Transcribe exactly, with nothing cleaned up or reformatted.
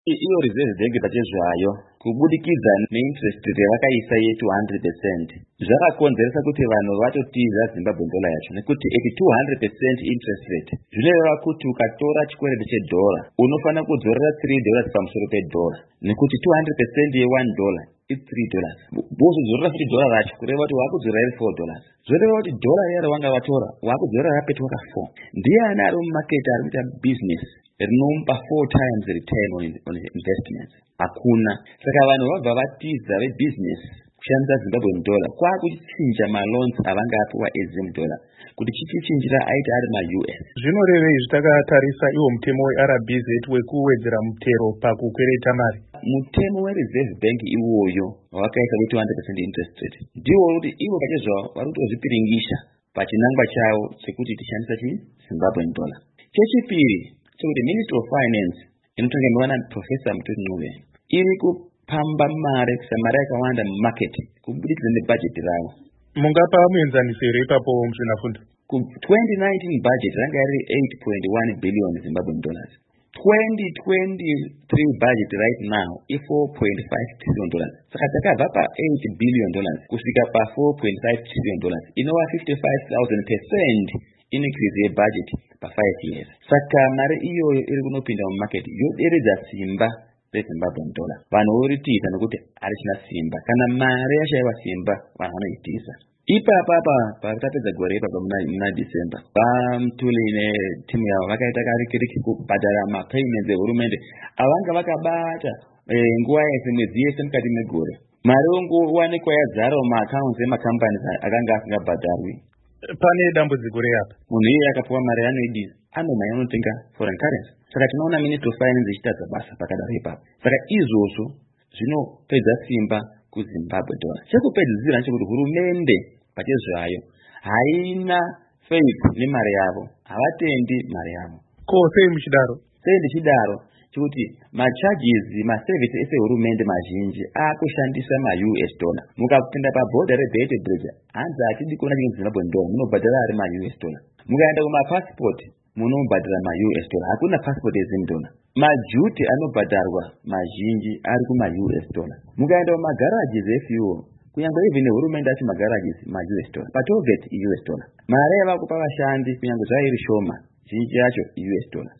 Iyo reserve bank pachezvayo kubudikidza neinterest rate yavakaisa ye two hundred percent zvakakonzeresa kuti vanhu vatotiza Zimbabwe dollar yacho nekuti at two hundred percent interest rate zvinoreva kuti ukatora chikwereti chedhora unofanira kudzorera three dollars pamusoro pedhora nekuti two hundred percent ye one dollar is three dollars. Bozodzorera futi dhora racho kureva kuti wakudzorera four dollars. Zvoreva kuti dhora iyaro wanga vatora wakudzorera rapetuka four. Ndiani ari mumarket ari kuita business rinompa four times return on, on investments? Hakuna. Saka vanhu vabva vatiza vebusiness kushandisa Zimbabwe dollar kwakuchinja maloans avanga apiwa ezim dollar kuti chichichinjira aiti ari ma-U S. Zvinorevei zvitakatarisa iwo mutemo we-R B Z wekuwedzera mutero pakukwereta mari? Mutemo we-Reserve Bank iwoyo wakaisa we two hundred percent interest rate ndiwo kuti ivo pachezvavo vari kutozvipiringisha pachinangwa chavo chekuti tishandisa chi Zimbabwe dollar. Chechipiri chekuti Ministry of Finance inotongemewa naProfessor Mutoti Ncube iri kupamba mari kuisa mari yakawanda mumarket kubudikidza nebudget ravo. Mungapa muenzanisiro ipapo Muzvinafundo? Ku twenty nineteen budget ranga riri eight point one billion Zimbabwe dollars. twenty twenty-three budget right now is four point five trillion dollars. Saka takabva pa eight billion dollars kusvika pa four point five trillion dollars. Inova fifty-five thousand percent increase ye budget pa five years. Saka mari iyoyo iri kunopinda mumarket yoderedza simba reZimbabwe dollar. Vanhu voritiza nekuti harina simba. Kana mari yashaiwa simba vanhu vanoitiza. Ipapa pakatapedza gore ipapa muna December Pamtuli netimu yavo vakaita karikiriki kubhadhara mapayments ehurumende avanga vakabata nguva yese mwedzi yese mukati megore. Mari ongowanikwa yadzara mumaaccounts emacompanies akanga asingabhadharwi. Pane dambudziko reapa munhu iye akapiwa mari anoidi anomhanya unotenga foreign currency. Saka tinoona Ministry of Finance ichitadza basa pakadaro ipapo. Saka izvozvo zvinopedza simba kuZimbabwe dollar. Chekupedzisira ndechekuti hurumende pachezvayo haina faith nemari yavo, havatendi mari yavo. Ko sei muchidaro? Sei ndichidaro chekuti macharges maservice ese hurumende mazhinji akushandisa ma-U S dollar. Mukapinda paboda reBhete Bridge hanzi hatidi kuona chinhu Zimbabwe dollar, munobhadhara ari ma-U S dollar. Mukaenda kumapassport munobhadhara ma-U S dollar, hakuna passport yeZim dollar. Majuti anobhadharwa mazhinji ari kuma-U S dollar. Mukaenda kumagarages efuel kunyangwe even hurumende achi magarages ma-U S dollar. Patollgate U S dollar. Mari yavakupa vashandi kunyangwe zvairi shoma zhinji yacho U S dollar.